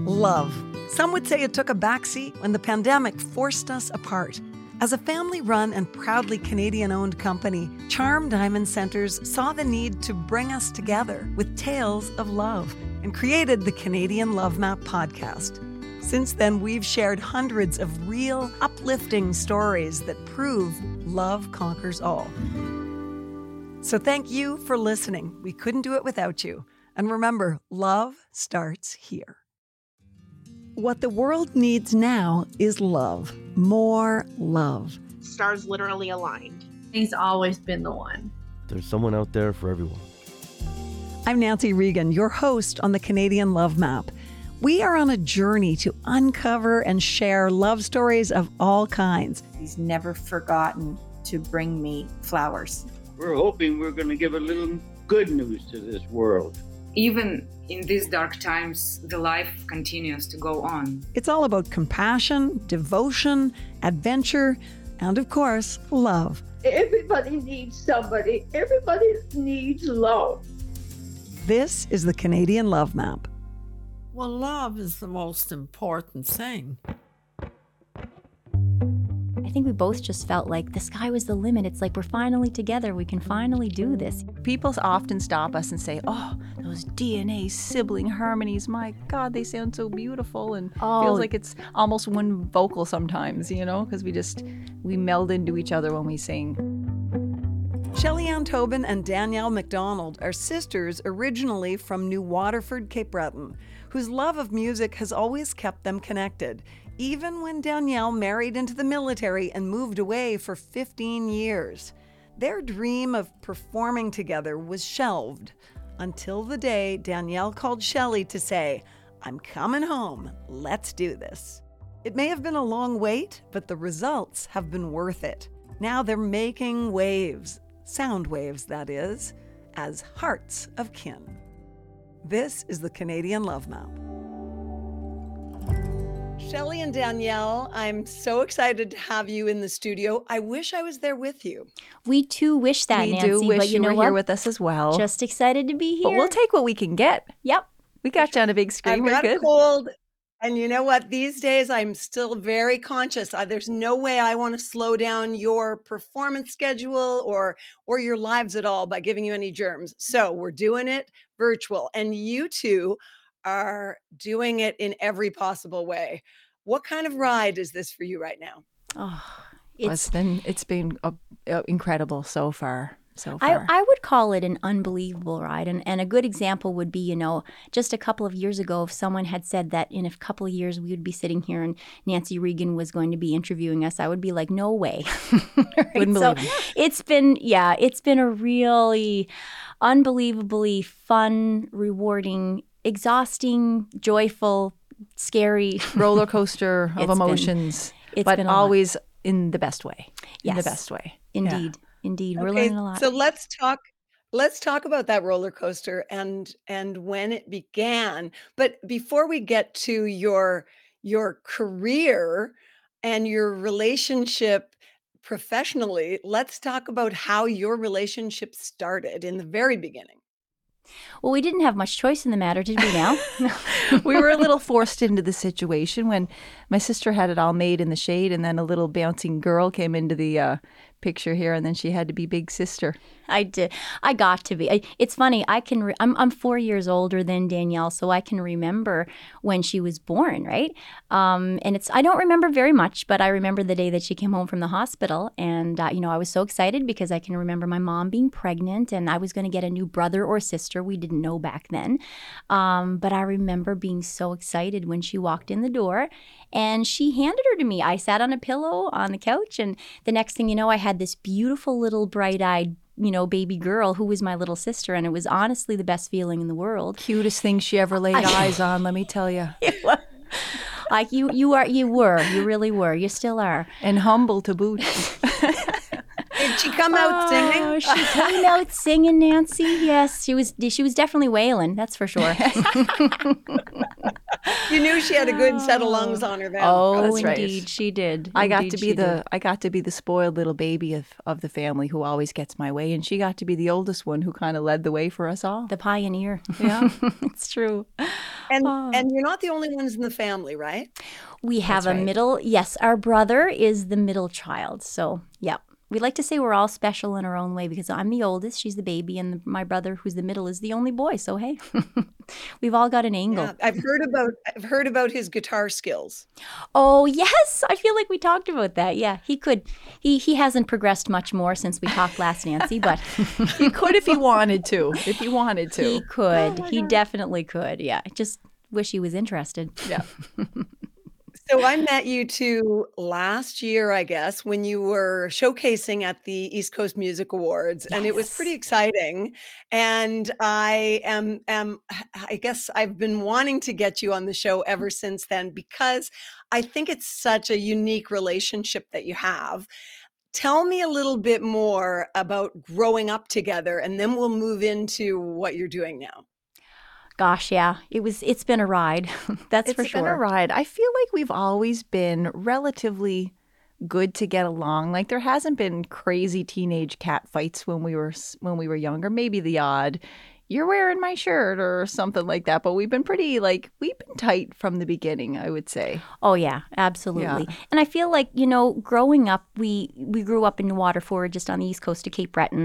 Love. Some would say it took a backseat when the pandemic forced us apart. As a family-run and proudly Canadian-owned company, Charm Diamond Centers saw the need to bring us together with tales of love and created the Canadian Love Map podcast. Since then, we've shared hundreds of real, uplifting stories that prove love conquers all. So thank you for listening. We couldn't do it without you. And remember, love starts here. What the world needs now is love. More love. Stars literally aligned. He's always been the one. There's someone out there for everyone. I'm Nancy Regan, your host on the Canadian Love Map. We are on a journey to uncover and share love stories of all kinds. He's never forgotten to bring me flowers. We're hoping we're going to give a little good news to this world. Even in these dark times, the life continues to go on. It's all about compassion, devotion, adventure, and of course, love. Everybody needs somebody. Everybody needs love. This is the Canadian Love Map. Well, love is the most important thing. I think we both just felt like the sky was the limit. It's like we're finally together. We can finally do this. People often stop us and say, oh, those DNA sibling harmonies, my God, they sound so beautiful. And feels like it's almost one vocal sometimes, because we meld into each other when we sing. Shelly-Ann Tobin and Danielle MacDonald are sisters originally from New Waterford, Cape Breton, whose love of music has always kept them connected, even when Danielle married into the military and moved away for 15 years. Their dream of performing together was shelved until the day Danielle called Shelly to say, "I'm coming home, let's do this." It may have been a long wait, but the results have been worth it. Now they're making waves, sound waves that is, as hearts of kin. This is the Canadian Love Map. Shelly and Danielle, I'm so excited to have you in the studio. I wish I was there with you. We too wish that, Nancy. We do wish but you were here with us as well. Just excited to be here. But we'll take what we can get. Yep. We got you on a big screen. I've got a cold. And you know what? These days, I'm still very conscious. There's no way I want to slow down your performance schedule or your lives at all by giving you any germs. So we're doing it virtual. And you two are doing it in every possible way. What kind of ride is this for you right now? Oh, it's been incredible so far. I would call it an unbelievable ride. And a good example would be, just a couple of years ago, if someone had said that in a couple of years we would be sitting here and Nancy Regan was going to be interviewing us, I would be like, no way. Right? Wouldn't believe it. It's been a really unbelievably fun, rewarding, exhausting, joyful, scary roller coaster of emotions, but always in the best way. Yes. In the best way. Indeed. Yeah. Indeed, we're learning a lot. So let's talk about that roller coaster and when it began. But before we get to your career and your relationship professionally, let's talk about how your relationship started in the very beginning. Well, we didn't have much choice in the matter, did we now? We were a little forced into the situation when my sister had it all made in the shade and then a little bouncing girl came into the picture here and then she had to be big sister. I did. I got to be. It's funny. I'm 4 years older than Danielle, so I can remember when she was born, right? And I don't remember very much, but I remember the day that she came home from the hospital, and I was so excited because I can remember my mom being pregnant, and I was going to get a new brother or sister. We didn't know back then, but I remember being so excited when she walked in the door, and she handed her to me. I sat on a pillow on the couch, and the next thing you know, I had this beautiful little bright-eyed baby girl who was my little sister, and it was honestly the best feeling in the world. Cutest thing she ever laid eyes on, let me tell you. Like you really were, you still are, and humble to boot. Did she come out singing? She came out singing, Nancy. Yes, she was definitely wailing. That's for sure. You knew she had a good set of lungs on her then. Oh, That's right. indeed, she did. I got Indeed, to be she did. I got to be the spoiled little baby of the family who always gets my way, and she got to be the oldest one who kind of led the way for us all. The pioneer. Yeah. It's true. And you're not the only ones in the family, right? We have That's a right. middle, yes, our brother is the middle child. So, yeah. We like to say we're all special in our own way because I'm the oldest, she's the baby, and my brother, who's the middle, is the only boy. So, hey, we've all got an angle. Yeah, I've heard about his guitar skills. Oh, yes. I feel like we talked about that. Yeah, he could. He hasn't progressed much more since we talked last, Nancy, but He could if he wanted to. If he wanted to. he could. He definitely could. Yeah. I just wish he was interested. Yeah. So I met you two last year, I guess, when you were showcasing at the East Coast Music Awards, and it was pretty exciting. And I guess I've been wanting to get you on the show ever since then because I think it's such a unique relationship that you have. Tell me a little bit more about growing up together, and then we'll move into what you're doing now. Gosh, yeah. It's been a ride. That's for It's been a sure. ride. I feel like we've always been relatively good to get along. Like there hasn't been crazy teenage cat fights when we were younger. Maybe the odd, you're wearing my shirt or something like that. But we've been we've been tight from the beginning, I would say. Oh yeah, absolutely. And I feel like, growing up, we grew up in Waterford, just on the east coast of Cape Breton.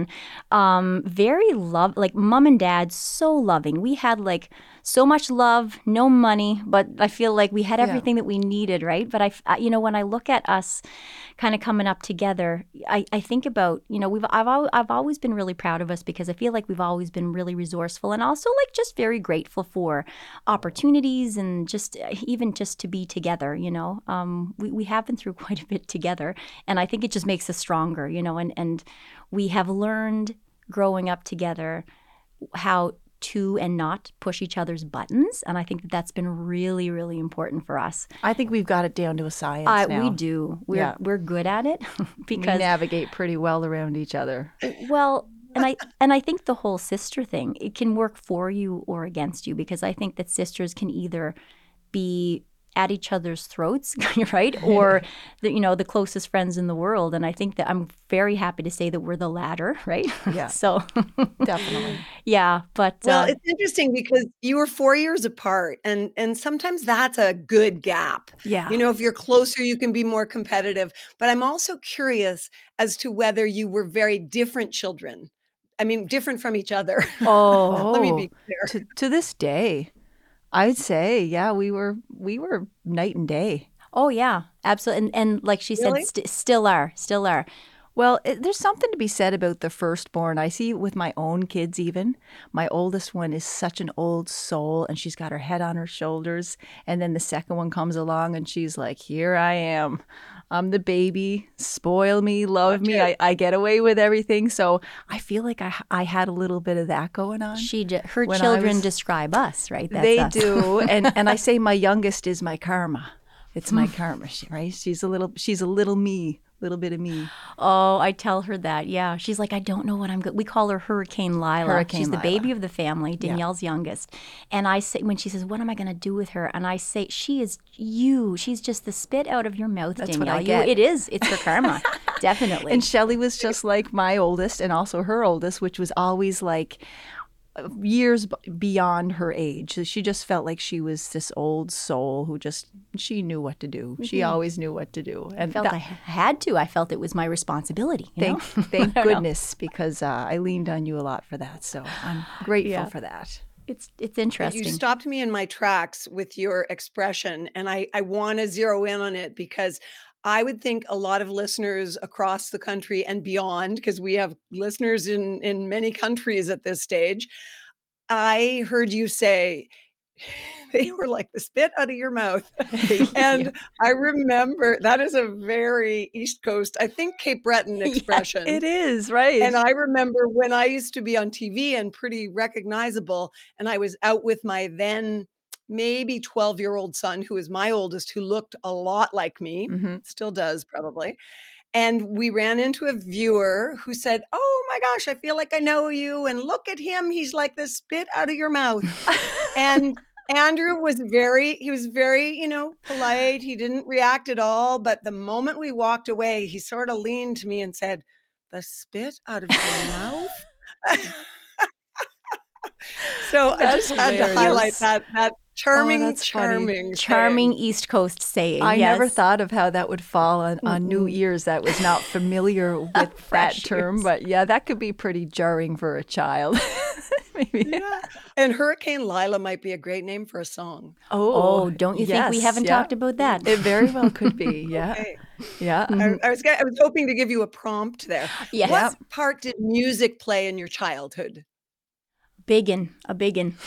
Very like mom and dad, so loving. We had like so much love, no money, but I feel like we had everything that we needed, right? But when I look at us kind of coming up together, I think about, I've always been really proud of us because I feel like we've always been really resourceful and also like just very grateful for opportunities and just even just to be together, we have been through quite a bit together, and I think it just makes us stronger, and we have learned growing up together how to and not push each other's buttons, and I think that that's been really, really important for us. I think we've got it down to a science now. We do. We're good at it because we navigate pretty well around each other. Well, and I think the whole sister thing, it can work for you or against you, because I think that sisters can either be at each other's throats, right? Or the closest friends in the world. And I think that I'm very happy to say that we're the latter, right? Yeah. So Definitely. Yeah, but well, it's interesting because you were 4 years apart, and sometimes that's a good gap. Yeah. If you're closer, you can be more competitive. But I'm also curious as to whether you were very different children. I mean, different from each other. Oh, Let me be clear. To this day, I'd say, yeah, we were night and day. Oh yeah, absolutely. And like she said, Really? still are. Well, there's something to be said about the firstborn. I see it with my own kids even. My oldest one is such an old soul, and she's got her head on her shoulders. And then the second one comes along, and she's like, here I am. I'm the baby. Spoil me, love me. I get away with everything. So I feel like I had a little bit of that going on. Her when I children was- describe us, right? That's They us. do. And I say my youngest is my karma. It's my karma, right? She's a little me. Little bit of me. Oh, I tell her that. Yeah. She's like, I don't know what I'm good. We call her Hurricane Lila. Hurricane She's the Lila. baby of the family, Danielle's youngest. And I say, when she says, what am I going to do with her? And I say, she is you. She's just the spit out of your mouth, That's Danielle. what I get. It is. It's her karma. Definitely. And Shelley was just like my oldest and also her oldest, which was always like years beyond her age. She just felt like she was this old soul who she knew what to do. She always knew what to do. I felt I had to. I felt it was my responsibility. Thank goodness, because I leaned on you a lot for that. So I'm grateful for that. It's interesting. You stopped me in my tracks with your expression, and I want to zero in on it because I would think a lot of listeners across the country and beyond, because we have listeners in many countries at this stage. I heard you say they were like the spit out of your mouth. And I remember that is a very East Coast, I think Cape Breton expression. It is, right. And I remember when I used to be on TV and pretty recognizable, and I was out with my then maybe 12-year-old son, who is my oldest, who looked a lot like me, still does probably. And we ran into a viewer who said, oh my gosh, I feel like I know you. And look at him. He's like the spit out of your mouth. And Andrew was very, polite. He didn't react at all. But the moment we walked away, he sort of leaned to me and said, "The spit out of your mouth." So I just had to highlight that charming East Coast saying. I yes. never thought of how that would fall on new ears. That was not familiar with that term, but yeah, that could be pretty jarring for a child. Maybe. Yeah. And Hurricane Lila might be a great name for a song. Oh, don't you think we haven't talked about that? It very well could be. Yeah. Okay. Yeah. I was hoping to give you a prompt there. Yes. What part did music play in your childhood? A biggin.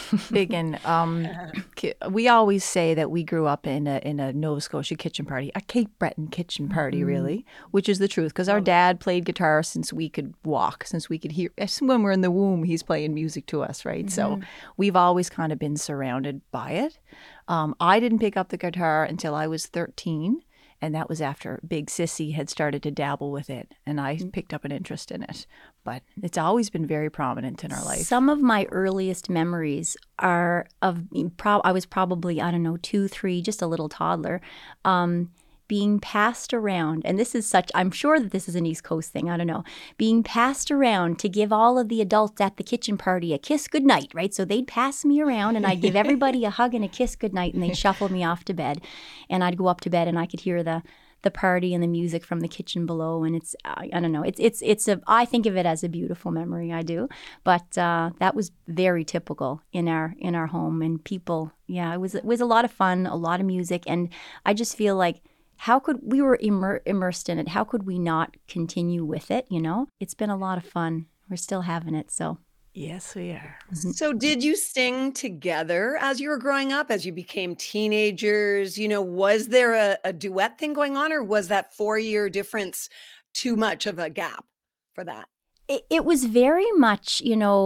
We always say that we grew up in a Nova Scotia kitchen party, a Cape Breton kitchen party, really, which is the truth. Because our dad played guitar since we could walk, since we could hear. When we're in the womb, he's playing music to us, right? So we've always kind of been surrounded by it. I didn't pick up the guitar until I was 13. And that was after Big Sissy had started to dabble with it, and I picked up an interest in it. But it's always been very prominent in our life. Some of my earliest memories are of I was probably, 2, 3, just a little toddler, being passed around. And this is I'm sure that this is an East Coast thing, I don't know, being passed around to give all of the adults at the kitchen party a kiss goodnight, right? So they'd pass me around and I'd give everybody a hug and a kiss goodnight, and they'd shuffle me off to bed. And I'd go up to bed and I could hear the party and the music from the kitchen below. And it's, I don't know, I think of it as a beautiful memory, I do. But that was very typical in our home, and people, it was a lot of fun, a lot of music. And I just feel like, how could we were immersed in it? How could we not continue with it? It's been a lot of fun. We're still having it. So yes, we are. So did you sing together as you were growing up, as you became teenagers? Was there a duet thing going on, or was that 4-year difference too much of a gap for that? It was very much,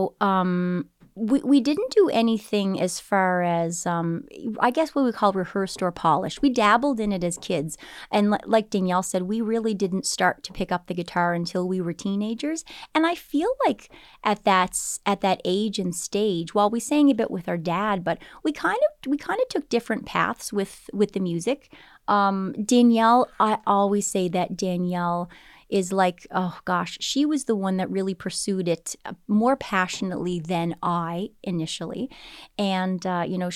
we didn't do anything as far as, I guess what we call rehearsed or polished. We dabbled in it as kids. And like Danielle said, we really didn't start to pick up the guitar until we were teenagers. And I feel like at that age and stage, while we sang a bit with our dad, but we kind of took different paths with the music. Danielle, I always say that Danielle is like, oh gosh, she was the one that really pursued it more passionately than I initially. And,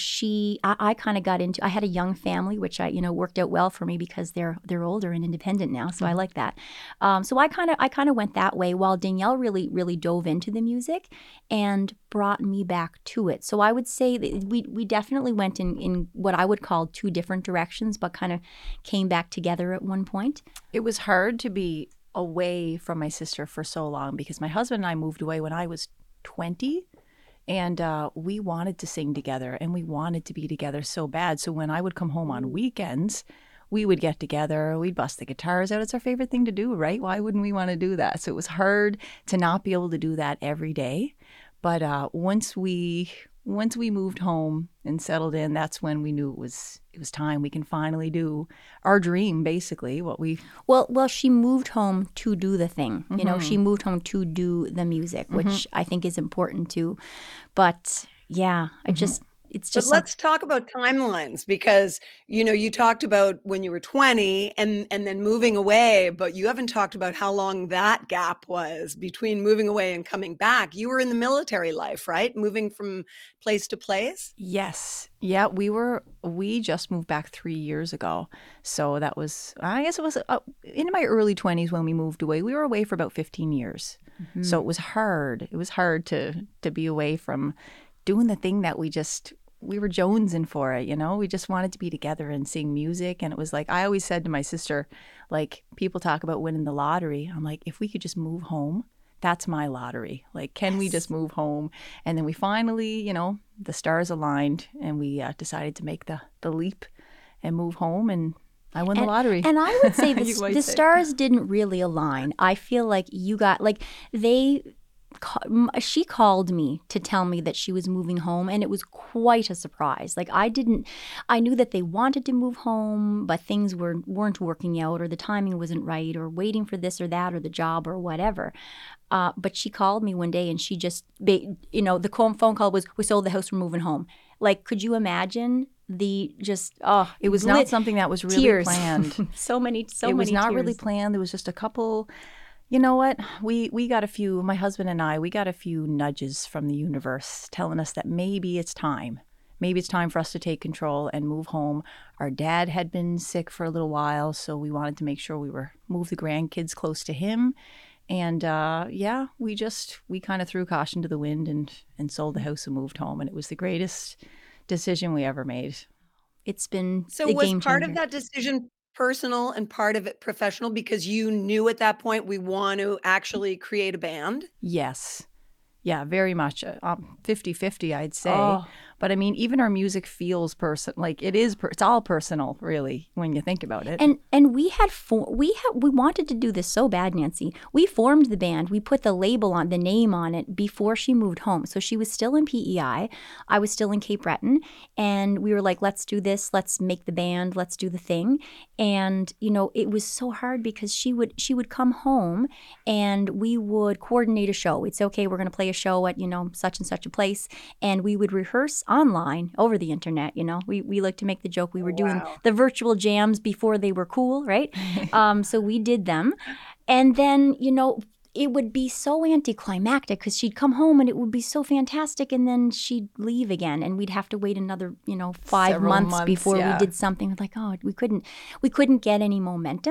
I kind of got into, I had a young family, which worked out well for me because they're older and independent now. So I like that. So I kind of went that way, while Danielle really, really dove into the music and brought me back to it. So I would say that we definitely went in what I would call 2 different directions, but kind of came back together at one point. It was hard to be away from my sister for so long because my husband and I moved away when I was 20, and we wanted to sing together and we wanted to be together so bad. So when I would come home on weekends, we would get together, we'd bust the guitars out. It's our favorite thing to do, right? Why wouldn't we want to do that? So it was hard to not be able to do that every day. But once we moved home and settled in, that's when we knew it was time. We can finally do our dream, basically. Well, she moved home to do the thing. She moved home to do the music, which I think is important too. But yeah, But let's talk about timelines, because, you talked about when you were 20 and then moving away, but you haven't talked about how long that gap was between moving away and coming back. You were in the military life, right? Moving from place to place? Yes. Yeah, we just moved back 3 years ago. So that was, I guess it was in my early 20s when we moved away. We were away for about 15 years. Mm-hmm. So it was hard. It was hard to be away from doing the thing that we were jonesing for it, we just wanted to be together and sing music. And it was like, I always said to my sister, like, people talk about winning the lottery. I'm like, if we could just move home, that's my lottery. Like, can we just move home? And then we finally, the stars aligned and we decided to make the leap and move home, and I won the lottery. And I would say the stars didn't really align. I feel like you got, she called me to tell me that she was moving home, and it was quite a surprise. Like, I knew that they wanted to move home, but things weren't working out, or the timing wasn't right, or waiting for this or that, or the job or whatever. But she called me one day, and she just, the phone call was, we sold the house, we're moving home. Like, could you imagine the just it was not something that was really tears. planned. so many it was not tears. really planned. There was just a couple. You know what? We got a few. My husband and I, we got a few nudges from the universe telling us that maybe it's time. Maybe it's time for us to take control and move home. Our dad had been sick for a little while, so we wanted to make sure we move the grandkids close to him. And we kind of threw caution to the wind and sold the house and moved home. And it was the greatest decision we ever made. It's been So a was game part changer. of that decision personal and part of it professional because you knew at that point we want to actually create a band? Yes. Yeah, very much. 50-50, I'd say. Oh. But I mean, even our music feels like it is. It's all personal, really, when you think about it. And we wanted to do this so bad, Nancy. We formed the band. We put the label on, the name on it before she moved home. So she was still in PEI. I was still in Cape Breton, and we were like, let's do this. Let's make the band. Let's do the thing. And it was so hard because she would come home, and we would coordinate a show. It's okay. We're going to play a show at such and such a place, and we would rehearse online over the internet. We like to make the joke we were doing the virtual jams before they were cool, right? So we did them, and then it would be so anticlimactic because she'd come home and it would be so fantastic, and then she'd leave again, and we'd have to wait another 5 Several months before we did something. Like, we couldn't get any momentum.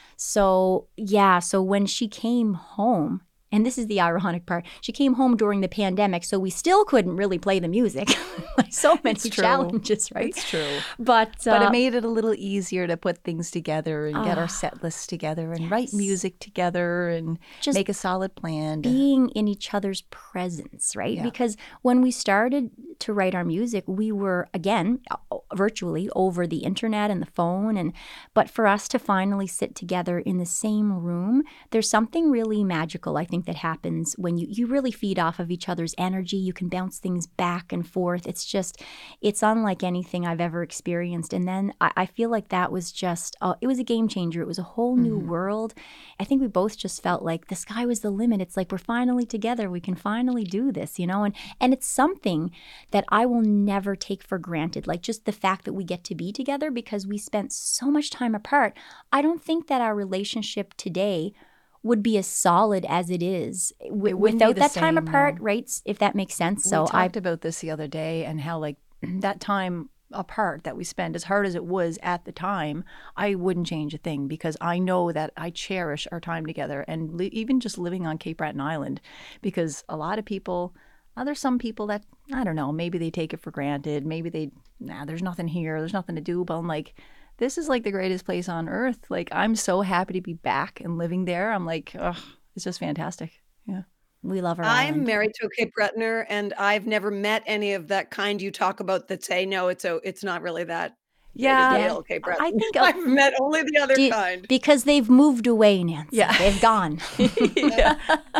So when she came home. And this is the ironic part. She came home during the pandemic, so we still couldn't really play the music. Like so many challenges, right? It's true. But it made it a little easier to put things together and get our set lists together and write music together and just make a solid plan. Being in each other's presence, right? Yeah. Because when we started to write our music, we were, again, virtually over the internet and the phone. But for us to finally sit together in the same room, there's something really magical, I think, that happens when you really feed off of each other's energy. You can bounce things back and forth. It's unlike anything I've ever experienced. And then I feel like that was just, it was a game changer. It was a whole new world. I think we both just felt like the sky was the limit. It's like we're finally together. We can finally do this, and it's something that I will never take for granted. Like just the fact that we get to be together because we spent so much time apart. I don't think that our relationship today would be as solid as it is without that time apart, right? If that makes sense. So we talked about this the other day and how like that time apart that we spent, as hard as it was at the time, I wouldn't change a thing because I know that I cherish our time together and even just living on Cape Breton Island, because a lot of people, there's some people that, I don't know, maybe they take it for granted. Maybe there's nothing here. There's nothing to do. But I'm like, this is like the greatest place on earth. Like, I'm so happy to be back and living there. I'm like, it's just fantastic. Yeah. We love our I'm island. married to a Cape Bretoner, and I've never met any of that kind you talk about that say, no, it's not really that big a deal, Cape Breton. I think I've met only the other kind. Because they've moved away, Nancy. Yeah. They've gone. Yeah.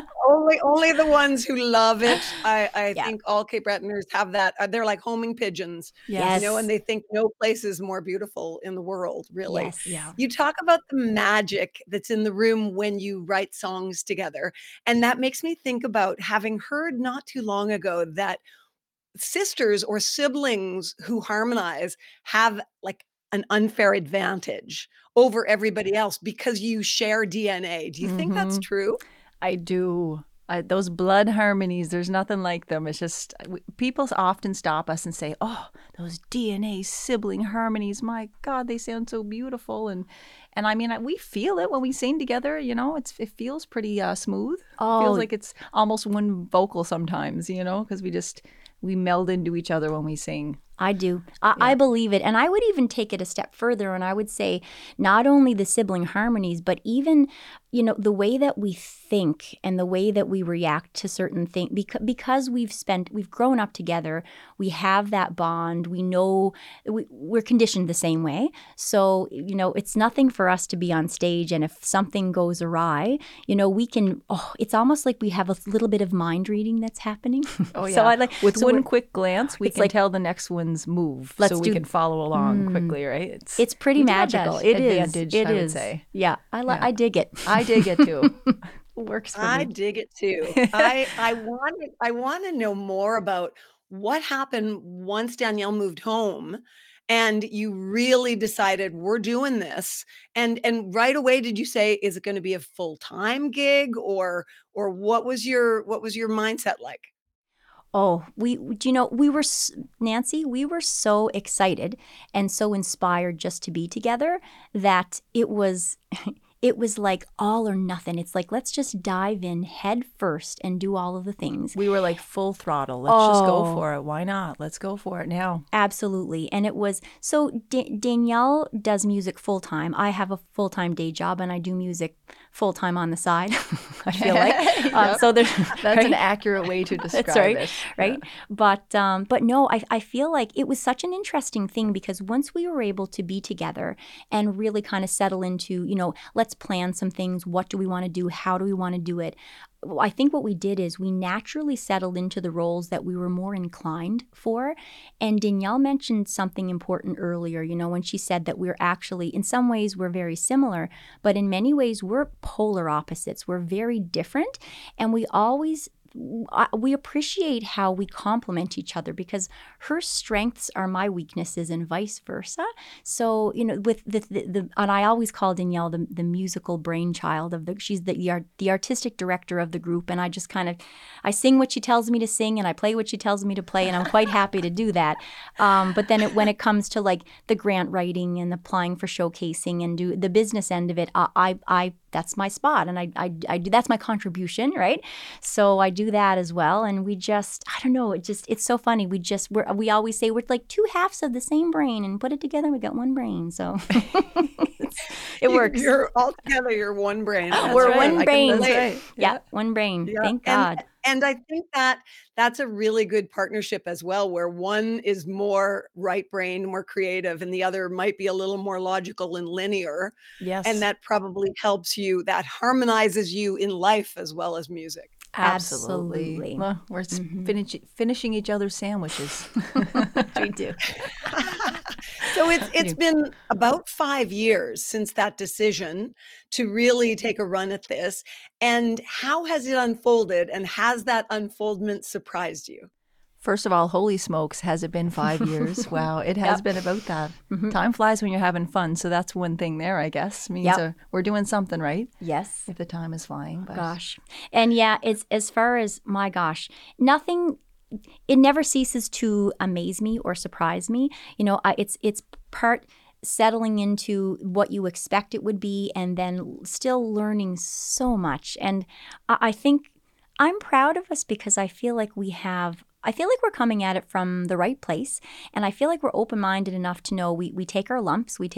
Only the ones who love it. I think all Cape Bretoners have that. They're like homing pigeons, Yes. and they think no place is more beautiful in the world, really. Yes. Yeah. You talk about the magic that's in the room when you write songs together. And that makes me think about having heard not too long ago that sisters or siblings who harmonize have like an unfair advantage over everybody else because you share DNA. Do you think that's true? I do. Those blood harmonies, there's nothing like them. It's just, people often stop us and say, oh, those DNA sibling harmonies, my God, they sound so beautiful. And I mean, we feel it when we sing together, it feels pretty smooth. Oh. It feels like it's almost one vocal sometimes, because we meld into each other when we sing. I do. I believe it. And I would even take it a step further. And I would say not only the sibling harmonies, but even, the way that we think and the way that we react to certain things, because we've grown up together, we have that bond. We know we're conditioned the same way. So, it's nothing for us to be on stage. And if something goes awry, we can, it's almost like we have a little bit of mind reading that's happening. Oh, yeah. So With one quick glance, we can tell the next one's move, Let's so we can follow along quickly, right? It's pretty magical. It is. Advantage, It I would is. say. Yeah, I dig it. I dig it too. Works for I me. dig it too. I want to know more about what happened once Danielle moved home and you really decided we're doing this? And right away, did you say, is it going to be a full-time gig, or what was your mindset like? Oh, we were, Nancy, we were so excited and so inspired just to be together that it was like all or nothing. It's like, let's just dive in head first and do all of the things. We were like full throttle. Let's just go for it. Why not? Let's go for it now. Absolutely. And it was, so Danielle does music full time. I have a full-time day job and I do music full-time on the side, I feel like. So there's, that's right? an accurate way to describe That's right, it. right? Yeah. But no, I feel like it was such an interesting thing because once we were able to be together and really kind of settle into, let's plan some things. What do we want to do? How do we want to do it? I think what we did is we naturally settled into the roles that we were more inclined for. And Danielle mentioned something important earlier, when she said that we're actually, in some ways, we're very similar, but in many ways, we're polar opposites. We're very different. And we appreciate how we complement each other because her strengths are my weaknesses and vice versa. So, with the and I always call Danielle the musical brainchild she's the artistic director of the group. And I just I sing what she tells me to sing and I play what she tells me to play. And I'm quite happy to do that. But then when it comes to like the grant writing and applying for showcasing and do the business end of it, I that's my spot and I do, that's my contribution, right? So I do that as well. And we just, I don't know, it's so funny. We always say we're like two halves of the same brain and put it together, we got one brain. So it works. You're all together, you're one brain. We're right. one brain. That's right. Yeah, one brain. Yeah. Thank God. And I think that's a really good partnership as well, where one is more right brain, more creative, and the other might be a little more logical and linear. Yes. And that probably helps you, that harmonizes you in life as well as music. Absolutely. Well, we're finishing each other's sandwiches. We do. So it's been about 5 years since that decision to really take a run at this. And how has it unfolded? And has that unfoldment surprised you? First of all, holy smokes, has it been 5 years? Wow, it has been about that. Mm-hmm. Time flies when you're having fun. So that's one thing there, I guess. Means we're doing something right. Yes. If the time is flying. But. Gosh. And it's as far as, my gosh, nothing, it never ceases to amaze me or surprise me. It's part settling into what you expect it would be and then still learning so much. And I think I'm proud of us because I feel like we're coming at it from the right place. And I feel like we're open-minded enough to know we take our lumps. We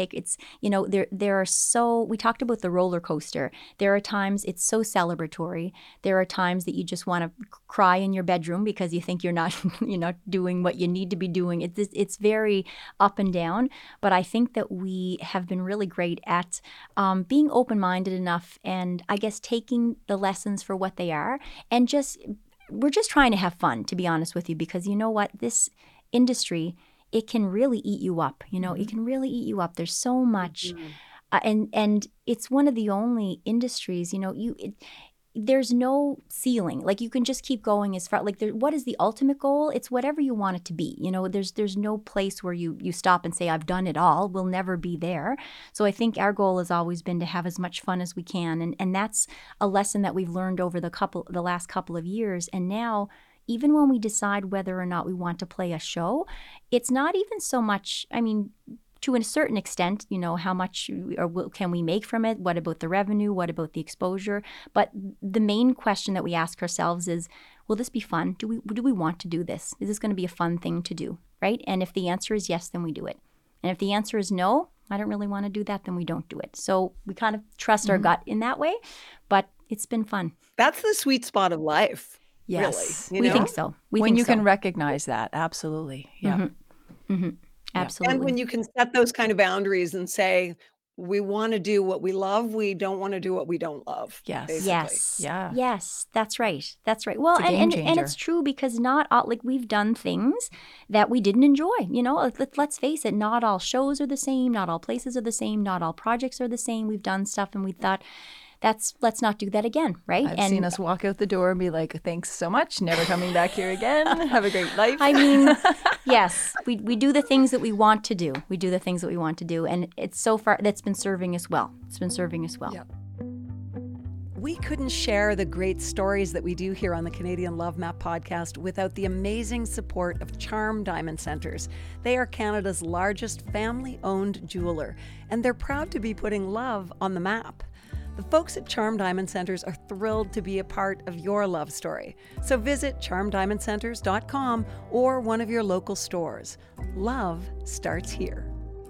talked about the roller coaster. There are times it's so celebratory. There are times that you just want to cry in your bedroom because you think you're not doing what you need to be doing. It's very up and down. But I think that we have been really great at being open-minded enough and I guess taking the lessons for what they are and we're just trying to have fun, to be honest with you, because you know what? This industry, it can really eat you up. It can really eat you up. There's so much. And it's one of the only industries, there's no ceiling. Like you can just keep going as far, what is the ultimate goal? It's whatever you want it to be. There's no place where you stop and say, I've done it all. We'll never be there. So I think our goal has always been to have as much fun as we can. And that's a lesson that we've learned over the last couple of years. And now, even when we decide whether or not we want to play a show, it's not even so much, to a certain extent, how much can we make from it? What about the revenue? What about the exposure? But the main question that we ask ourselves is, will this be fun? Do we want to do this? Is this going to be a fun thing to do, right? And if the answer is yes, then we do it. And if the answer is no, I don't really want to do that, then we don't do it. So we kind of trust our gut in that way, but it's been fun. That's the sweet spot of life. Yes. Really, we think so. When you can recognize that, absolutely. Yeah. Mm-hmm. Mm-hmm. Absolutely. And when you can set those kind of boundaries and say, we want to do what we love, we don't want to do what we don't love. Yes. Basically. Yes. Yeah. Yes. That's right. That's right. Well, it's a game and changer. it's true because not all, we've done things that we didn't enjoy. Let's face it, not all shows are the same, not all places are the same, not all projects are the same. We've done stuff and we thought, let's not do that again, right? I've seen us walk out the door and be like, thanks so much, never coming back here again. Have a great life. I mean, yes, we do the things that we want to do. We do the things that we want to do. And it's so far, that's been serving us well. It's been serving us well. Yep. We couldn't share the great stories that we do here on the Canadian Love Map podcast without the amazing support of Charm Diamond Centres. They are Canada's largest family-owned jeweler, and they're proud to be putting love on the map. The folks at Charm Diamond Centres are thrilled to be a part of your love story. So visit charmdiamondcenters.com or one of your local stores. Love starts here.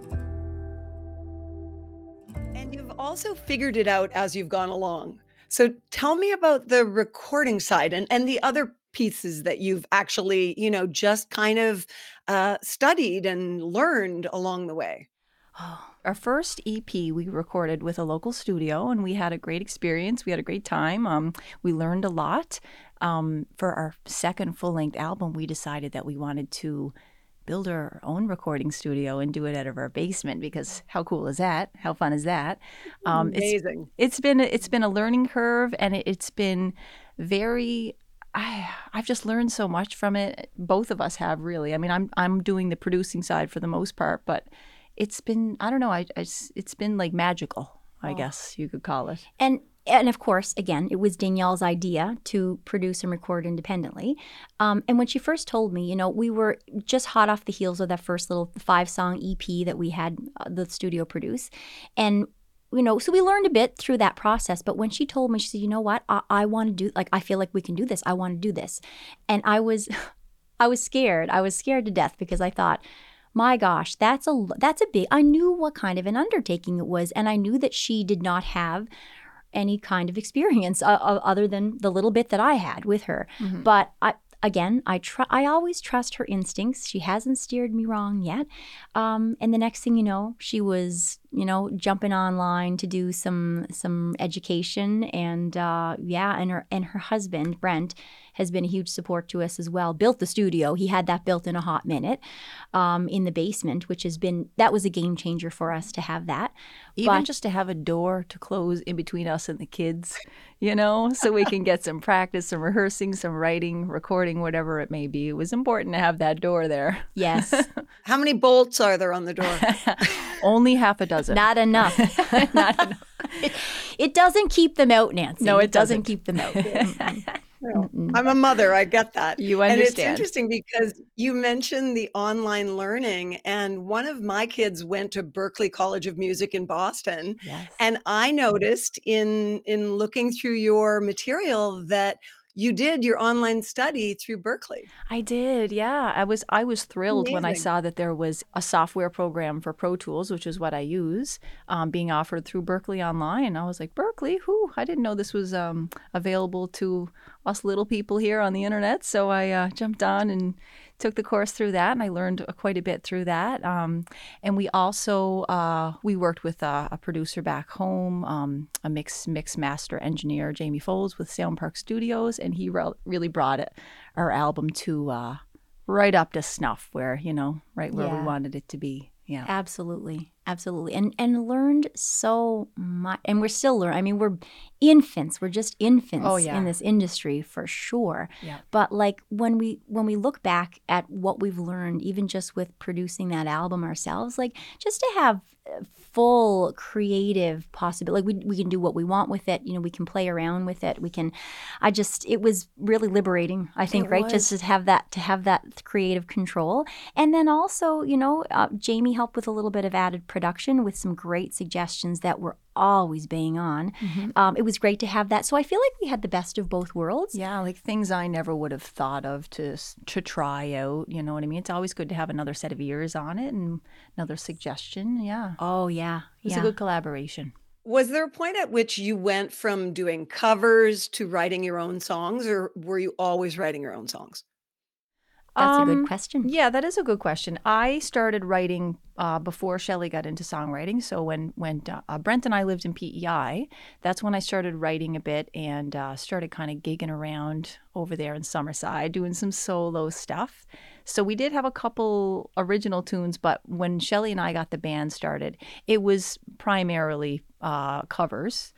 And you've also figured it out as you've gone along. So tell me about the recording side and the other pieces that you've actually, just kind of studied and learned along the way. Our first EP we recorded with a local studio, and we had a great experience. We had a great time. We learned a lot. For our second full-length album, we decided that we wanted to build our own recording studio and do it out of our basement, because how cool is that? How fun is that? Amazing. It's been a learning curve, and it's been very. I've just learned so much from it. Both of us have, really. I mean, I'm doing the producing side for the most part, but it's been, I don't know, it's been like magical, I guess you could call it. And of course, again, it was Danielle's idea to produce and record independently. And when she first told me, we were just hot off the heels of that first little 5-song EP that we had the studio produce. And, so we learned a bit through that process. But when she told me, she said, you know what, I want to do, I feel like we can do this. I want to do this. And I was scared. I was scared to death, because I thought, my gosh, that's a big, I knew what kind of an undertaking it was. And I knew that she did not have any kind of experience other than the little bit that I had with her. Mm-hmm. But I always trust her instincts. She hasn't steered me wrong yet. And the next thing you know, she was, jumping online to do some education, and and her husband Brent has been a huge support to us as well. Built the studio. He had that built in a hot minute in the basement, that was a game changer for us to have that. Even just to have a door to close in between us and the kids, so we can get some practice, some rehearsing, some writing, recording, whatever it may be. It was important to have that door there. Yes. How many bolts are there on the door? Only half a dozen. Not enough. Not enough. It doesn't keep them out, Nancy. No, it doesn't keep them out. I'm a mother. I get that. You understand. And it's interesting because you mentioned the online learning, and one of my kids went to Berklee College of Music in Boston. Yes. And I noticed in looking through your material that you did your online study through Berklee. I did, yeah. I was thrilled when I saw that there was a software program for Pro Tools, which is what I use, being offered through Berklee Online. I was like, Berklee? I didn't know this was available to us little people here on the internet. So I jumped on and took the course through that, and I learned quite a bit through that. And we also, we worked with a producer back home, a mix master engineer, Jamie Foles with Sound Park Studios, and he really brought our album to right up to snuff, where, right where we wanted it to be. Yeah, absolutely. And learned so much. And we're still learning. I mean, we're infants. We're just infants in this industry for sure. Yeah. But like when we look back at what we've learned, even just with producing that album ourselves, like just to have full creative possibility, like we can do what we want with it. We can play around with it. It was really liberating, I think, right? Just to have that creative control. And then also, Jamie helped with a little bit of added production with some great suggestions that were always bang on. Mm-hmm. It was great to have that. So I feel like we had the best of both worlds. Yeah, like things I never would have thought of to try out. You know what I mean? It's always good to have another set of ears on it and another suggestion. Yeah. Oh, yeah. It was a good collaboration. Was there a point at which you went from doing covers to writing your own songs, or were you always writing your own songs? That's a good question. Yeah, that is a good question. I started writing before Shelley got into songwriting. So when Brent and I lived in PEI, that's when I started writing a bit and started kind of gigging around over there in Summerside, doing some solo stuff. So we did have a couple original tunes, but when Shelley and I got the band started, it was primarily covers.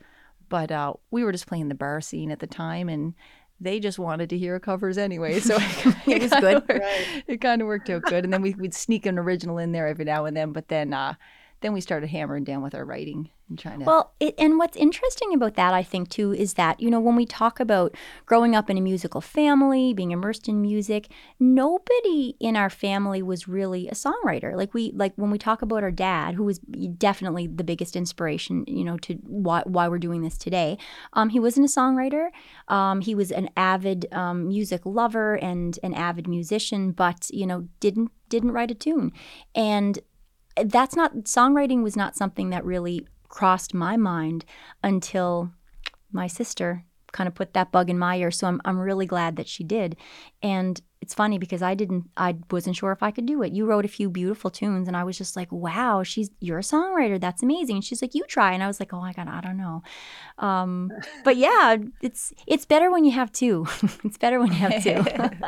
But we were just playing the bar scene at the time, and they just wanted to hear covers anyway. So it was good. It kind of worked out good. And then we'd sneak an original in there every now and then. But then we started hammering down with our writing and trying to. Well, and what's interesting about that, I think, too, is that, when we talk about growing up in a musical family, being immersed in music, nobody in our family was really a songwriter. Like when we talk about our dad, who was definitely the biggest inspiration, to why we're doing this today. He wasn't a songwriter. He was an avid music lover and an avid musician, but, didn't write a tune. And songwriting was not something that really crossed my mind until my sister kind of put that bug in my ear. So I'm really glad that she did. And it's funny because I wasn't sure if I could do it. You wrote a few beautiful tunes and I was just like, wow, you're a songwriter. That's amazing. And she's like, you try. And I was like, oh my God, I don't know. But yeah, it's better when you have two. It's better when you have two.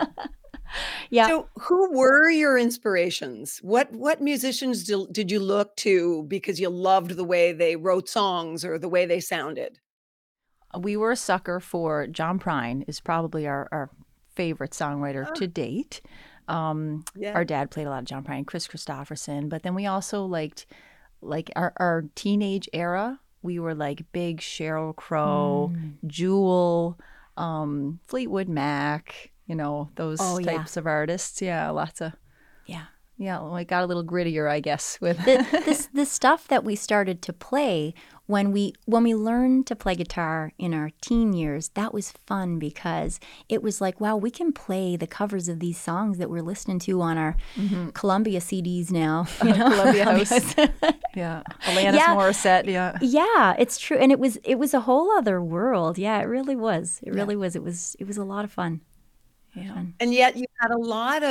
Yeah. So who were your inspirations? What musicians did you look to because you loved the way they wrote songs or the way they sounded? We were a sucker for John Prine, is probably our favorite songwriter to date. Our dad played a lot of John Prine, Chris Christopherson, but then we also liked our teenage era. We were like big Sheryl Crow, Jewel, Fleetwood Mac. Those types of artists. Yeah, lots of. Yeah, we got a little grittier, I guess. With the stuff that we started to play when we learned to play guitar in our teen years, that was fun because it was like, wow, we can play the covers of these songs that we're listening to on our Columbia CDs now. Columbia House. Yeah, Alanis Morissette. Yeah, it's true, and it was a whole other world. Yeah, it really was. It really was. It was a lot of fun. Yeah. And yet you had a lot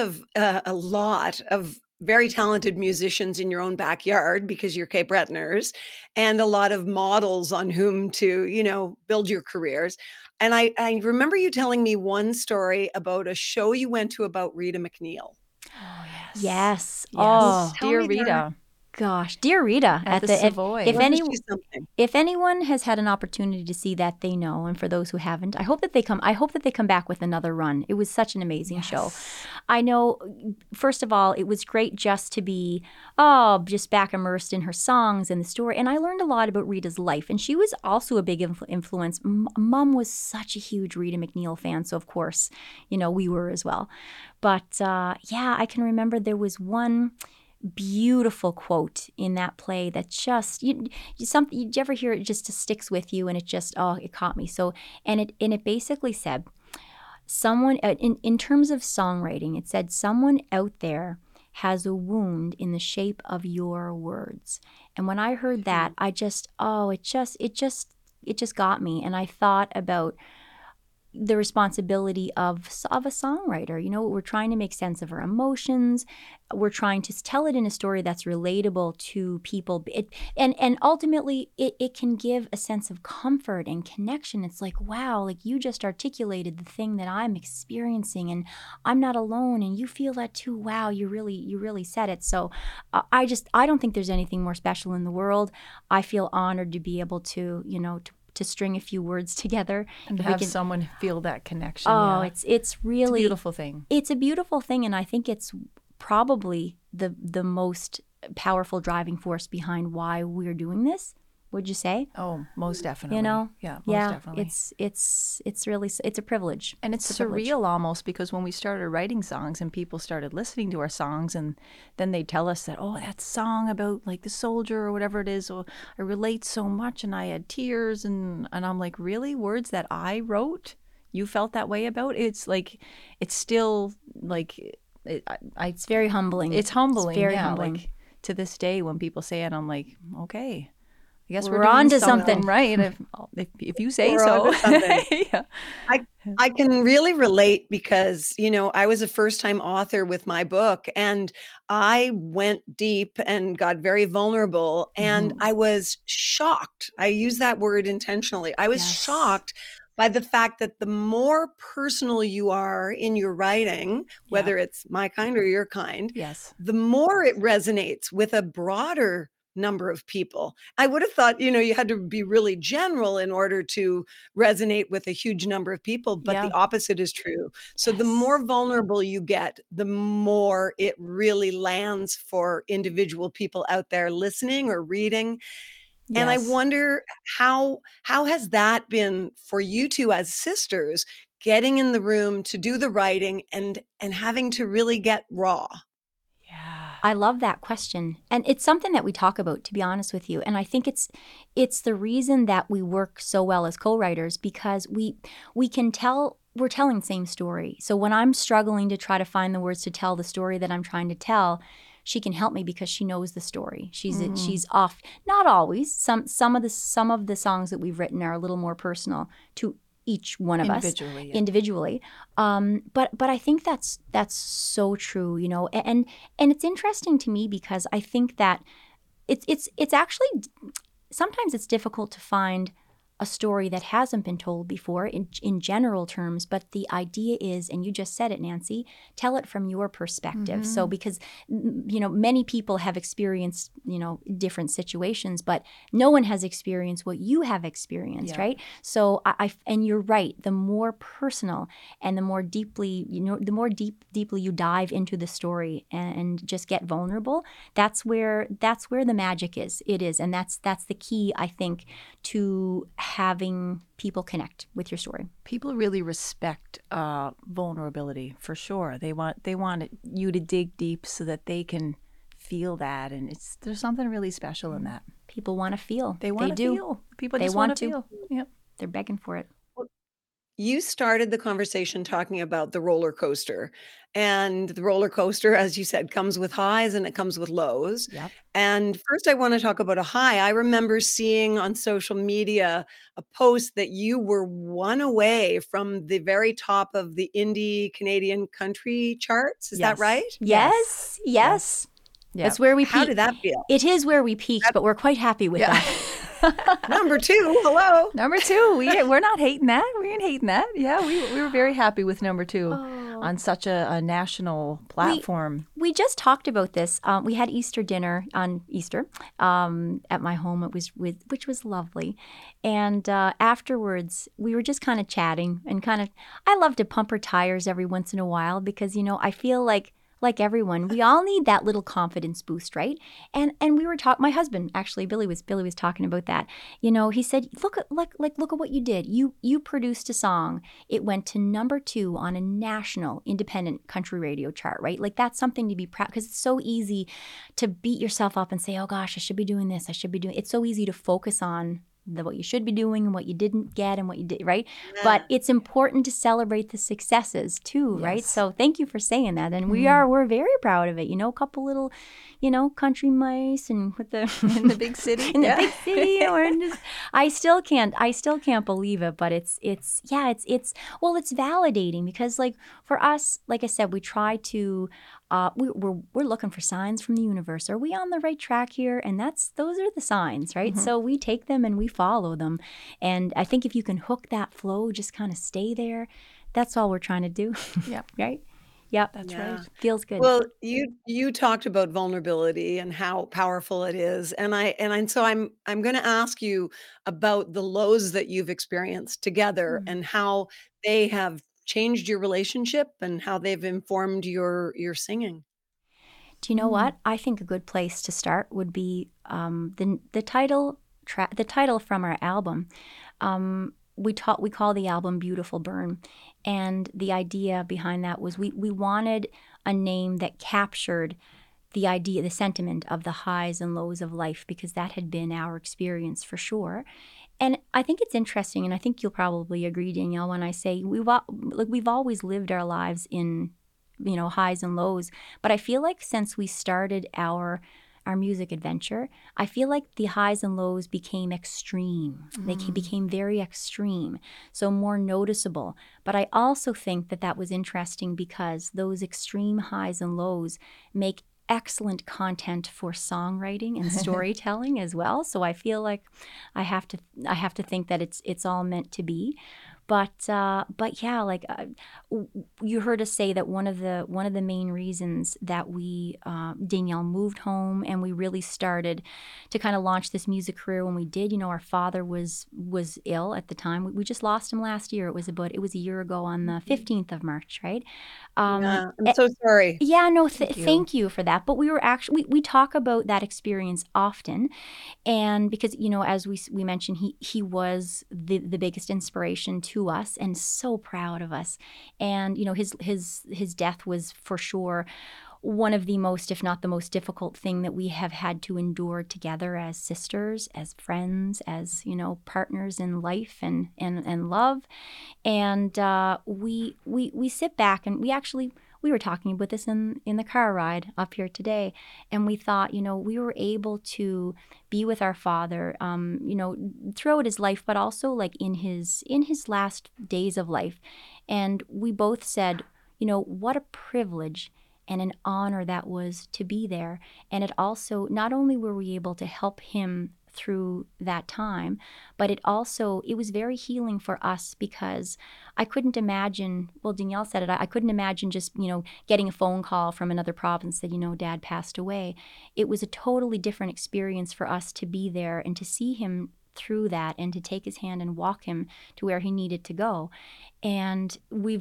of very talented musicians in your own backyard because you're Cape Bretoners, and a lot of models on whom to, build your careers. And I remember you telling me one story about a show you went to about Rita McNeil. Oh, yes. Oh, dear Rita. Gosh, dear Rita, at the Savoy. If anyone has had an opportunity to see that, they know. And for those who haven't, I hope that they come back with another run. It was such an amazing show. I know, first of all, it was great just to be just back immersed in her songs and the story. And I learned a lot about Rita's life. And she was also a big influence. Mom was such a huge Rita McNeil fan, so of course, we were as well. But I can remember there was one beautiful quote in that play that just you ever hear it just sticks with you, and it just it caught me. So and it basically said, someone in terms of songwriting, it said, someone out there has a wound in the shape of your words. And when I heard that, I just it just got me, and I thought about the responsibility of a songwriter. We're trying to make sense of our emotions. We're trying to tell it in a story that's relatable to people. And ultimately, it can give a sense of comfort and connection. It's like, wow, like you just articulated the thing that I'm experiencing, and I'm not alone, and you feel that too. Wow, you really said it. So I don't think there's anything more special in the world. I feel honored to be able to, to string a few words together and have someone feel that connection. It's really a beautiful thing. It's a beautiful thing, and I think it's probably the most powerful driving force behind why we're doing this. Would you say? Oh, most definitely. Yeah, most definitely. It's really a privilege, and it's surreal almost, because when we started writing songs and people started listening to our songs, and then they tell us that, that song about like the soldier or whatever it is, I relate so much, and I had tears, and I'm like, really, words that I wrote, you felt that way about? It's like, it's still like, it's very humbling. It's humbling. It's very humbling. Like, to this day, when people say it, I'm like, okay. I guess we're on to something, right? If you say so. Yeah. I can really relate because, I was a first-time author with my book, and I went deep and got very vulnerable, and I was shocked. I use that word intentionally. I was shocked by the fact that the more personal you are in your writing, whether it's my kind or your kind, the more it resonates with a broader number of people. I would have thought, you had to be really general in order to resonate with a huge number of people, but the opposite is true. So the more vulnerable you get, the more it really lands for individual people out there listening or reading. And I wonder how has that been for you two as sisters, getting in the room to do the writing and having to really get raw? I love that question. And it's something that we talk about, to be honest with you. And I think it's the reason that we work so well as co-writers, because we can tell, we're telling the same story. So when I'm struggling to try to find the words to tell the story that I'm trying to tell, she can help me because she knows the story. She's off. Not always. Some of the songs that we've written are a little more personal to each one of us individually. But I think that's so true, and it's interesting to me because I think that it's actually sometimes it's difficult to find a story that hasn't been told before in general terms, but the idea is, and you just said it, Nancy, tell it from your perspective. So because, many people have experienced, different situations, but no one has experienced what you have experienced, right? So and you're right, the more personal and the more deeply, deeply you dive into the story and just get vulnerable, that's where the magic is. It is. And that's the key, I think, to having people connect with your story. People really respect vulnerability, for sure. They want you to dig deep so that they can feel that, and there's something really special in that. People want to feel. They want to feel. People just want to feel. Yep. They're begging for it. You started the conversation talking about the roller coaster. And the roller coaster, as you said, comes with highs and it comes with lows. Yep. And first I want to talk about a high. I remember seeing on social media a post that you were one away from the very top of the indie Canadian country charts. Is that right? Yes. That's where we peaked. How did that feel? It is where we peaked, but we're quite happy with that. Number 2, hello. Number 2, we're not hating that. We ain't hating that. Yeah, we were very happy with number 2 on such a national platform. We just talked about this. We had Easter dinner on Easter at my home. Which was lovely, and afterwards we were just kind of chatting and I love to pump her tires every once in a while because I feel like everyone, we all need that little confidence boost, right? And we were talking. My husband, actually, Billy was talking about that. He said, look at what you did. You produced a song. It went to number 2 on a national independent country radio chart, right? Like that's something to be proud, because it's so easy to beat yourself up and say, oh gosh, I should be doing this. I should be doing. It's so easy to focus on what you should be doing and what you didn't get and what you did, right? Yeah. But it's important to celebrate the successes too, right? So thank you for saying that. And we're very proud of it. A couple little, country mice and with the in the big city. In the big city. I still can't believe it, but it's validating because for us, like I said, we try to we're looking for signs from the universe. Are we on the right track here? And those are the signs, right? Mm-hmm. So we take them and we follow them. And I think if you can hook that flow, just kind of stay there. That's all we're trying to do. Yep. Right? Yep. That's right. Feels good. Well, you talked about vulnerability and how powerful it is. And so I'm going to ask you about the lows that you've experienced together and how they have changed your relationship and how they've informed your singing. Do you know what? I think a good place to start would be the title from our album. We call the album Beautiful Burn, and the idea behind that was we wanted a name that captured the sentiment of the highs and lows of life, because that had been our experience for sure. And I think it's interesting, and I think you'll probably agree, Danielle, when I say we've always lived our lives in, highs and lows. But I feel like since we started our music adventure, I feel like the highs and lows became extreme. They became very extreme, so more noticeable. But I also think that was interesting because those extreme highs and lows make excellent content for songwriting and storytelling as well. So I feel like I have to think that it's all meant to be. But yeah, like you heard us say that one of the main reasons that we Danielle moved home and we really started to kind of launch this music career when we did. Our father was ill at the time. We just lost him last year. It was a year ago on the 15th of March, right? I'm so sorry. Yeah, no, thank you for that. But we were actually we talk about that experience often, and because as we mentioned, he was the biggest inspiration to us and so proud of us. And his death was for sure one of the most, if not the most difficult thing that we have had to endure together as sisters, as friends, as partners in life and love. And we sit back and we were talking about this in the car ride up here today, and we thought, we were able to be with our father, throughout his life, but also like in his last days of life. And we both said, what a privilege and an honor that was to be there. And it also, not only were we able to help him through that time, but it was very healing for us, because I couldn't imagine, well, Danielle said it, I couldn't imagine just, getting a phone call from another province that, Dad passed away. It was a totally different experience for us to be there and to see him through that and to take his hand and walk him to where he needed to go. And we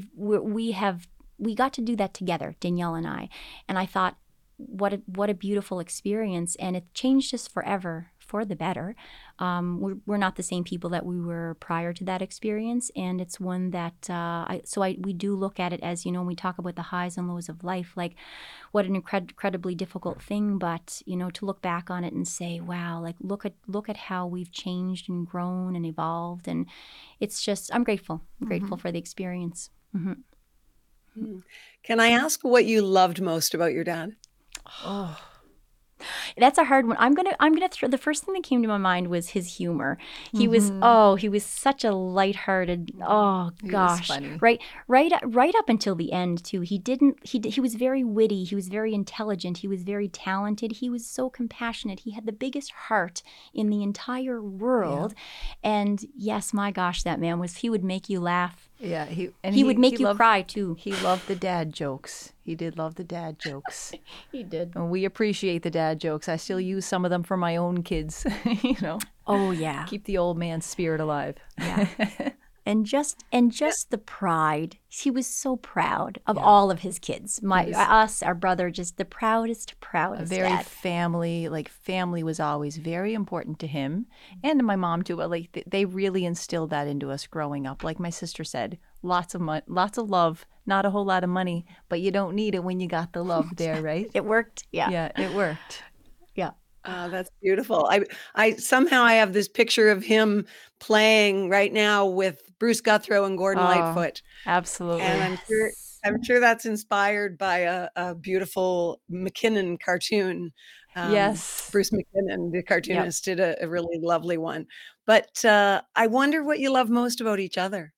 got to do that together, Danielle and I. And I thought, what a beautiful experience, and it changed us forever for the better. We're not the same people that we were prior to that experience, and it's one that we do look at it as, when we talk about the highs and lows of life, like what an incredibly difficult thing, but to look back on it and say, wow, like look at how we've changed and grown and evolved, and it's just, I'm grateful for the experience. Mm-hmm. Can I ask what you loved most about your dad? Oh, that's a hard one. I'm gonna throw, the first thing that came to my mind was his humor. He was such a lighthearted. Oh gosh, right up until the end too. He was very witty. He was very intelligent. He was very talented. He was so compassionate. He had the biggest heart in the entire world. Yeah. And yes, my gosh, that man he would make you laugh. Yeah, he would make you cry too. He loved the dad jokes. He did love the dad jokes. He did. And we appreciate the dad jokes. I still use some of them for my own kids, Oh yeah. Keep the old man's spirit alive. Yeah. And just the pride. He was so proud of all of his kids. Our brother, just the proudest. Very dad. Family was always very important to him, and to my mom too. But they really instilled that into us growing up. Like my sister said, lots of love, not a whole lot of money, but you don't need it when you got the love there, right? It worked. Yeah. Yeah, it worked. Yeah. That's beautiful. I somehow I have this picture of him playing right now with Bruce Guthrow and Gordon Lightfoot. Absolutely. And I'm sure that's inspired by a beautiful McKinnon cartoon. Yes. Bruce McKinnon, the cartoonist, did a really lovely one. But I wonder what you love most about each other.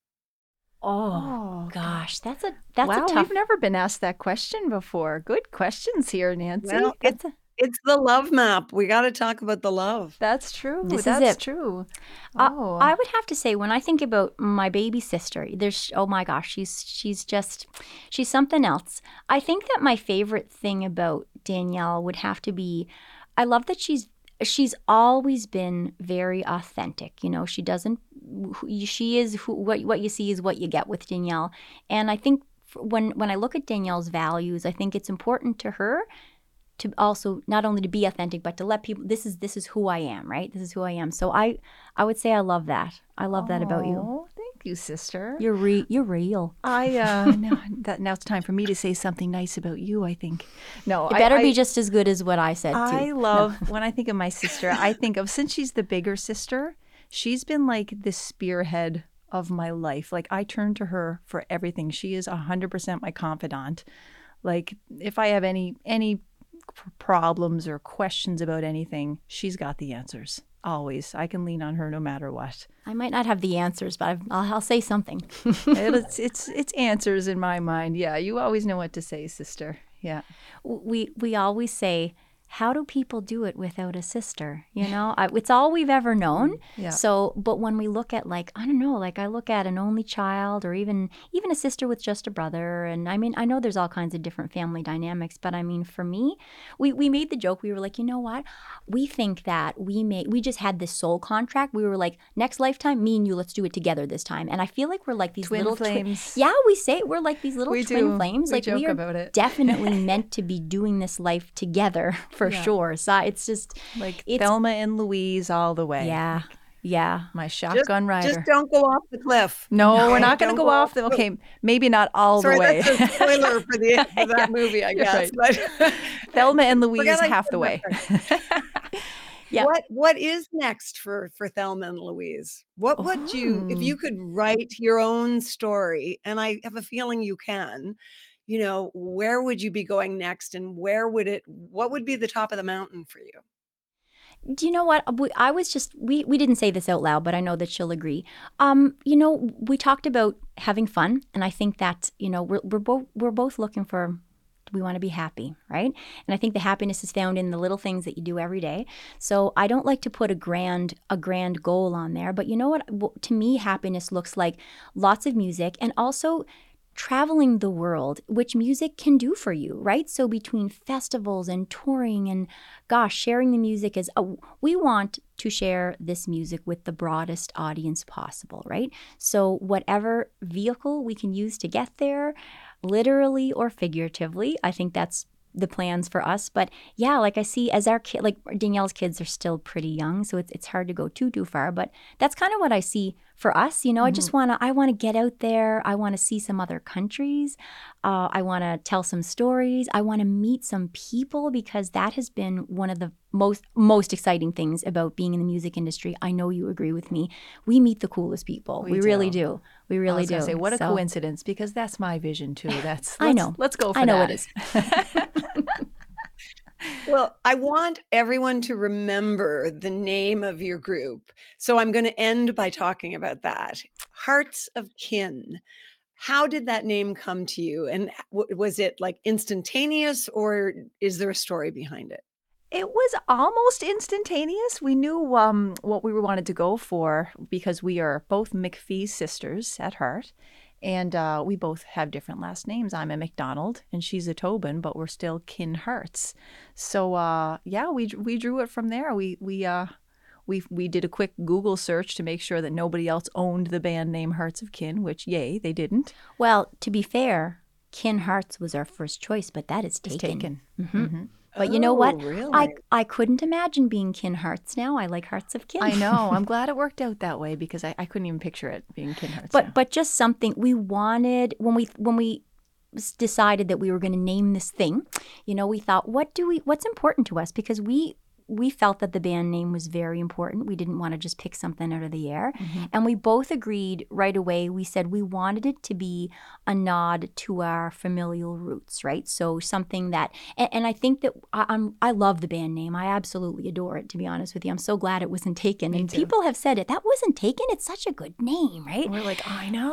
Oh gosh, that's a wow, tough. We've never been asked that question before. Good questions here, Nancy. Well, it's the love map. We got to talk about the love. That's true. That's it. True. I would have to say, when I think about my baby sister, oh my gosh, she's something else. I think that my favorite thing about Danielle would have to be, I love that she's always been very authentic. She is what you see is what you get with Danielle. And I think when I look at Danielle's values, I think it's important to her to also not only to be authentic, but to let people, this is who I am, right? This is who I am. So I would say I love that. I love that about you. Thank you, sister. You're real. Now it's time for me to say something nice about you, I think. No, it better be just as good as what I said too. I love when I think of my sister, I think of, since she's the bigger sister, she's been like the spearhead of my life. Like, I turn to her for everything. She is 100% my confidant. Like, if I have any problems or questions about anything, she's got the answers. Always. I can lean on her no matter what. I might not have the answers, but I'll say something. It's answers in my mind. Yeah, you always know what to say, sister. Yeah. We always say, how do people do it without a sister? You know, it's all we've ever known. Yeah. So, but when we look at like, I don't know, like I look at an only child or even a sister with just a brother. And I mean, I know there's all kinds of different family dynamics, but I mean, for me, we made the joke. We were like, you know what? We think that we just had this soul contract. We were like, next lifetime, me and you, let's do it together this time. And I feel like we're like these twin little flames. yeah, we say we're like these little twin flames. We Like joke we are about it. definitely meant to be doing this life together for sure. So it's just like Thelma and Louise all the way. Yeah. Yeah. My shotgun rider. Just don't go off the cliff. No, we're not going to go off the. Okay, maybe not all Sorry, the way. That's a spoiler for that movie, I guess. Right. But Thelma and Louise half the way. Yeah. What is next for Thelma and Louise? What would you, if you could write your own story, and I have a feeling you can, you know, where would you be going next, and what would be the top of the mountain for you? Do you know what? I was just, we didn't say this out loud, but I know that she'll agree. You know, we talked about having fun, and I think that, you know, we're both looking for, we want to be happy, right? And I think the happiness is found in the little things that you do every day. So I don't like to put a grand goal on there, but you know what? To me, happiness looks like lots of music and also traveling the world, which music can do for you, right? So between festivals and touring and sharing the music is, we want to share this music with the broadest audience possible, right? So whatever vehicle we can use to get there, literally or figuratively, I think that's the plans for us. But yeah, like I see as our kid, like Danielle's kids are still pretty young, so it's hard to go too far, but that's kind of what I see for us. You know, I want to get out there. I want to see some other countries. I want to tell some stories. I want to meet some people, because that has been one of the most exciting things about being in the music industry. I know you agree with me. We meet the coolest people. We really do. We really do. Say, what a coincidence, because that's my vision too. I know. Let's go for that. I know it is. Well, I want everyone to remember the name of your group. So I'm going to end by talking about that. Hearts of Kin. How did that name come to you? And was it like instantaneous, or is there a story behind it? It was almost instantaneous. We knew what we wanted to go for, because we are both McPhee sisters at heart. And we both have different last names. I'm a McDonald and she's a Tobin, but we're still kin hearts. So we drew it from there. We did a quick Google search to make sure that nobody else owned the band name Hearts of Kin, which yay, they didn't. Well, to be fair, Kin Hearts was our first choice, but that is taken. It's taken. Mm-hmm. Mm-hmm. But you know what? Really? I couldn't imagine being Kin Hearts now. I like Hearts of Kin. I know. I'm glad it worked out that way, because I couldn't even picture it being Kin Hearts. But just something we wanted when we decided that we were going to name this thing. You know, we thought, what's important to us? Because we felt that the band name was very important. We didn't want to just pick something out of the air. Mm-hmm. And we both agreed right away. We said we wanted it to be a nod to our familial roots, right? So something that, and I think that I love the band name. I absolutely adore it, to be honest with you. I'm so glad it wasn't taken. And people have said it. That wasn't taken. It's such a good name, right? We're like, I know.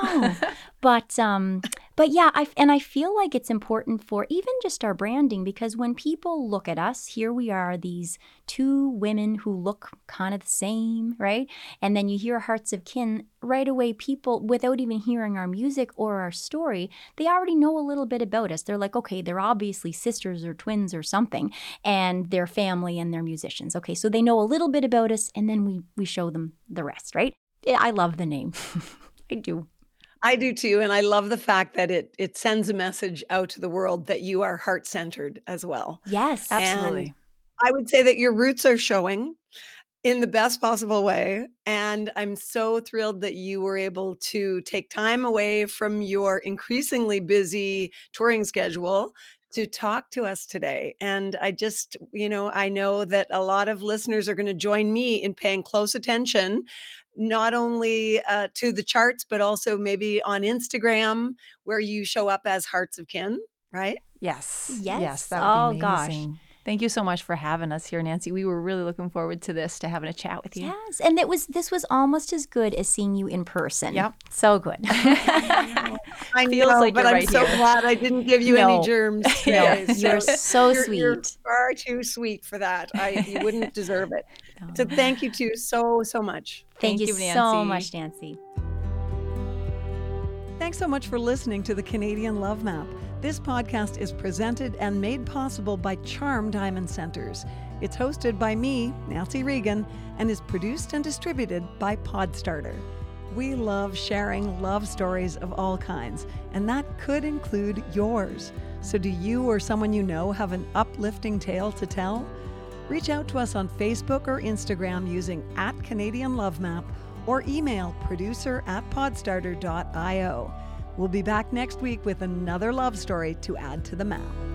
But yeah, I feel like it's important for even just our branding, because when people look at us, here we are, these two women who look kind of the same, right? And then you hear Hearts of Kin, right away people, without even hearing our music or our story, they already know a little bit about us. They're like, okay, they're obviously sisters or twins or something, and they're family and they're musicians. Okay, so they know a little bit about us, and then we show them the rest, right? I love the name. I do. I do too. And I love the fact that it sends a message out to the world that you are heart-centered as well. Yes, absolutely. And I would say that your roots are showing in the best possible way. And I'm so thrilled that you were able to take time away from your increasingly busy touring schedule to talk to us today. And I just, I know that a lot of listeners are going to join me in paying close attention, not only to the charts, but also maybe on Instagram, where you show up as Hearts of Kin, right? Yes. Yes. That would be amazing. Gosh. Thank you so much for having us here, Nancy. We were really looking forward to having a chat with you. Yes, and this was almost as good as seeing you in person. Yep. So good. I Feels know, like but you're I'm right so here. glad I didn't give you any germs today. You're so sweet. You're far too sweet for that. You wouldn't deserve it. So thank you two so much. Thank you Nancy. so much, Nancy. Thanks so much for listening to the Canadian Love Map. This podcast is presented and made possible by Charm Diamond Centers. It's hosted by me, Nancy Regan, and is produced and distributed by Podstarter. We love sharing love stories of all kinds, and that could include yours. So do you or someone you know have an uplifting tale to tell? Reach out to us on Facebook or Instagram using @CanadianLoveMap or email producer@podstarter.io. We'll be back next week with another love story to add to the map.